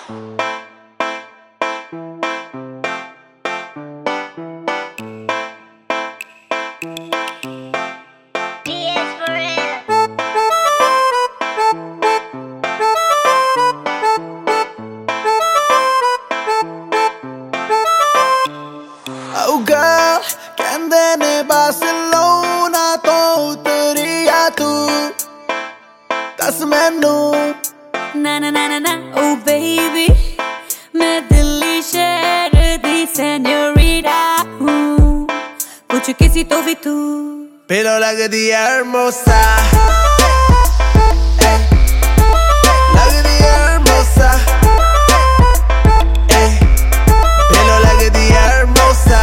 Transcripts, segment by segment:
Oh girl, कहंदे ने Barcelona तो उतरी आ तू दस मैनू ना ना ना ना ना oh baby मैं दिल्ली शहर दी सेन्योरिटा हूँ कुछ किसी तो भी तू pero लगदी hermosa लगदी hermosa pero लगदी hermosa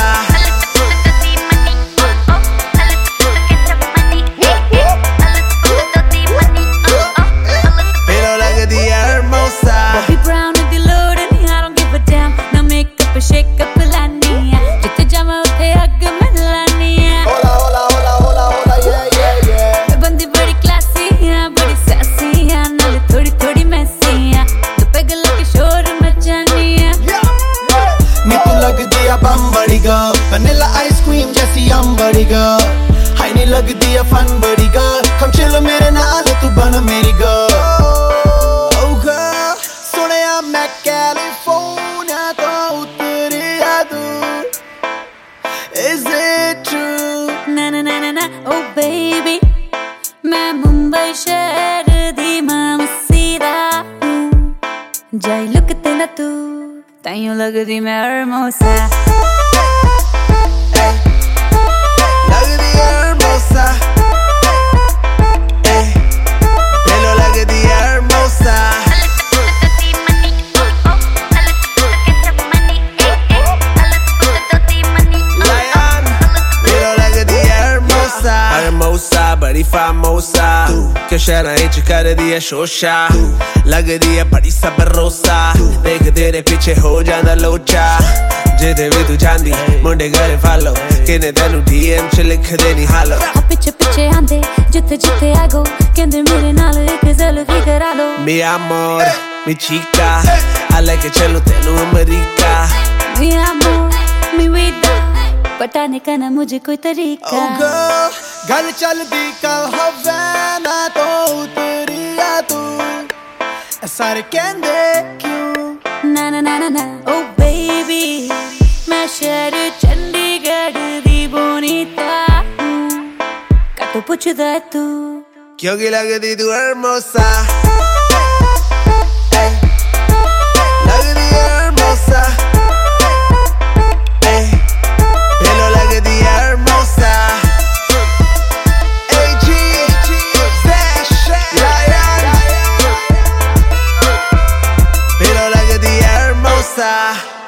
pero लगदी hermosa Bobby Brown with the load and I don't give a damn ना makeup shake up लानी है जिते जामा उठे हग मिलानी है hola hola hola hola hola yeah yeah yeah मैं बंदी बड़ी classy है बड़ी sassy है नाले थोड़ी थोड़ी messy है तो पैगल के शोर मचानी है नी तू लगदी है बम बड़ी गर्ल vanilla ice cream जैसी हम बड़ी गर्ल हाय नी लगदी है fun बड़ी गर्ल come chill मेरे नाल तू बन मेरी गर्ल oh girl सुनिया मैं कैलिफोर्निया तो उतरी आ तू is it true ना ना ना ना ना oh baby मैं मुंबई शहर दी मामसीदा हूँ जाई लुक तेरा तू ताइयों लगदी मैं hermosa लगदी hermosa pero लगदी hermosa Lion pero लगदी hermosa hermosa बड़ी famosa क्यों शहर च करदी है शोशा लगदी है बड़ी सबरोसा देख तेरे पीछे हो जांदा लोचा जिथे भी तू जांदी मुंडे करे फॉलो किने तेनू DM च लिख देनी हालो पीछे पीछे आंदे जिथे जिथे I go कहंदे मेरे नाल एक सेल्फी करा लो mi amor mi chica I like it चलो तेनू America mi amor mi vida पटाने का ना मुझे कोई तरीका oh girl गल चलदी कल हवाना तो उतरी आ तू सारे कहंदे क्यों ना ना ना ना ना oh baby मैं शहर चंडीगढ़ दी बोनीता हूँ का तू पुछदा है तू क्योंकि लगदी तू hermosa लगदी hermosa pero लगदी hermosa AG Zash Lion pero लगदी hermosa